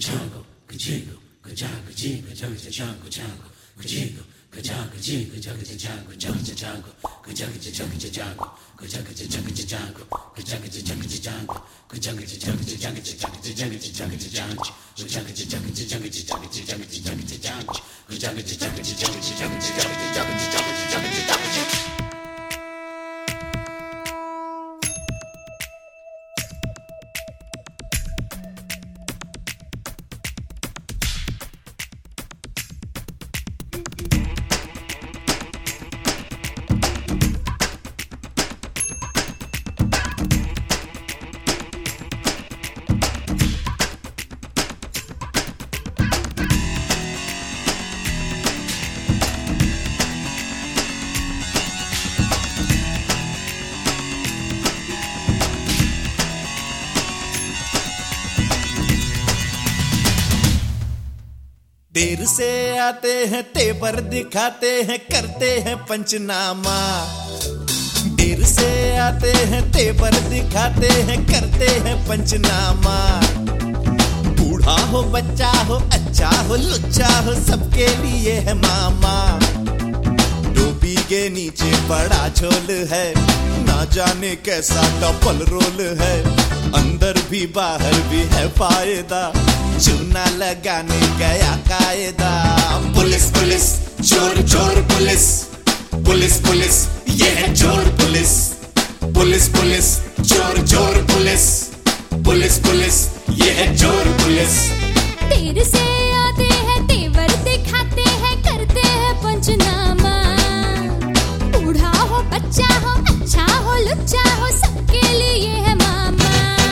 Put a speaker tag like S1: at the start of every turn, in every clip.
S1: देर से आते हैं तेवर दिखाते हैं करते हैं पंचनामा। देर से आते हैं तेवर दिखाते हैं करते हैं पंचनामा। बूढ़ा हो बच्चा हो अच्छा हो लुच्चा हो सबके लिए है मामा। टोपी के नीचे बड़ा झोल है ना जाने कैसा डबल रोल है। अंदर भी बाहर भी है फायदा चूना लगाने गया कायदा। पुलिस पुलिस चोर चोर पुलिस पुलिस पुलिस ये है चोर पुलिस। पुलिस पुलिस चोर चोर पुलिस पुलिस पुलिस ये है चोर पुलिस।
S2: देर से आते हैं तेवर दिखाते हैं करते हैं पंचनामा। बूढ़ा हो बच्चा हो अच्छा हो लुच्चा हो सबके लिए है मामा।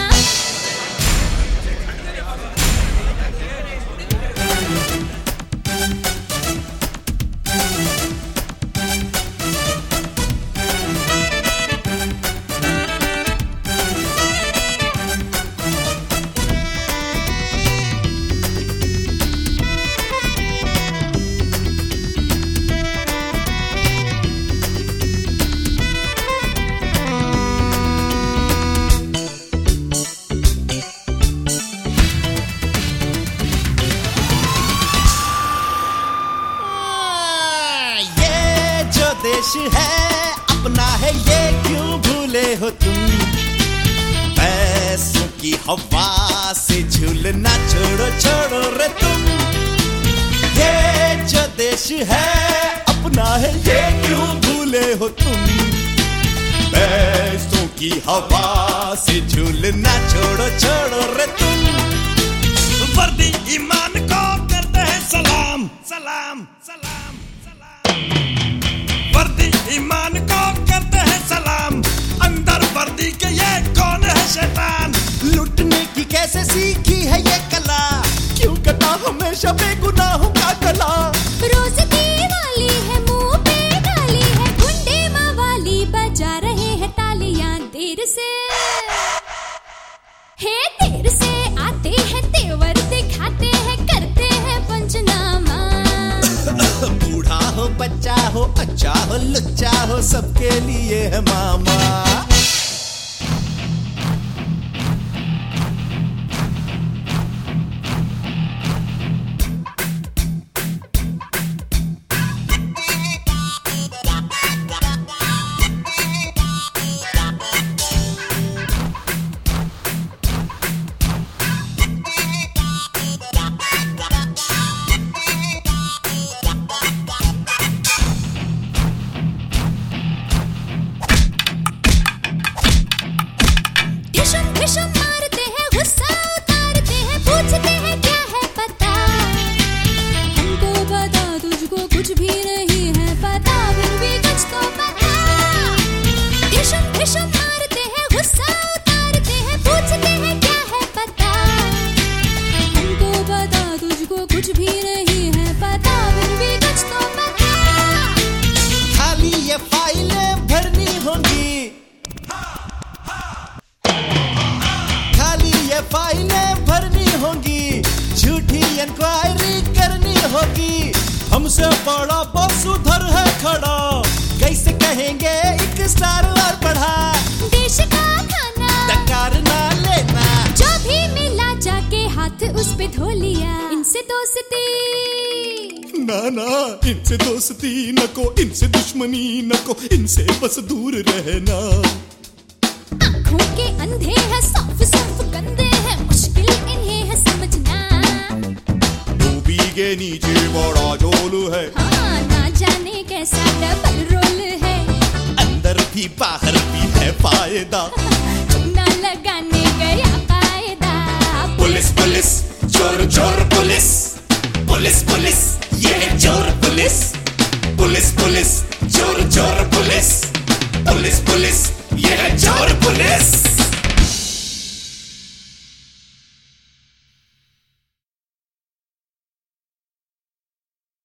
S1: देश है अपना है ये क्यों भूले हो तुम। पैसों की हवा से झूलना छोड़ो छोड़ो रे तुम। ये जो देश है अपना है ये क्यों भूले हो तुम। पैसों की हवा से झूलना छोड़ो छोड़ो रे तुम। वर्दी ईमान को करते हैं सलाम सलाम सलाम सलाम। वर्दी ईमान को करते हैं सलाम। अंदर वर्दी के ये कौन है शैतान। लुटने की कैसे सीखी है ये कला। क्यों कटा हमेशा बेगुनाहों का गला।
S2: रोज वाली है मुंह पे डाली है गुंडे माँ वाली बजा रहे हैं तालियां। देर से आते हैं तेवर दिखाते हैं करते हैं पंचनामा।
S1: बूढ़ा हो बच्चा हो अच्छा हो लुच्चा हो सबके लिए है मामा।
S2: मारते हैं गुस्सा उतारते हैं पूछते हैं क्या है पता। हमको बता तुझको कुछ भी नहीं है पता फिर भी कुछ तो पता। टिशन मारते हैं गुस्सा उतारते हैं पूछते हैं क्या है पता। हमको बता तुझको कुछ भी नहीं है पता फिर भी कुछ तो पता।
S1: खाली ये फाइलें भरनी होंगी। फाइलें भरनी होंगी। झूठी इंक्वायरी करनी होगी। हमसे बड़ा बॉस उधर है खड़ा। कैसे कहेंगे एक स्टार और बढ़ा।
S2: देश का खाना
S1: डकार ना लेना।
S2: जो भी मिला जाके हाथ हाथ उस पे धो लिया। इनसे दोस्ती
S1: ना ना, इनसे दोस्ती न को, इनसे दुश्मनी न को, इनसे बस दूर रहना।
S2: आँखों के अंधे हैं, साफ साफ गंदे हैं, मुश्किल इन्हें है समझना।
S1: डूबी के नीचे बड़ा जोल है,
S2: हाँ, ना जाने कैसा डबल रोल है,
S1: अंदर भी बाहर भी है फायदा।
S2: ना लगाने गया कायदा।
S1: पुलिस पुलिस, चोर चोर पुलिस, पुलिस पुलिस, ये है चोर पुलिस, पुलिस पुलिस।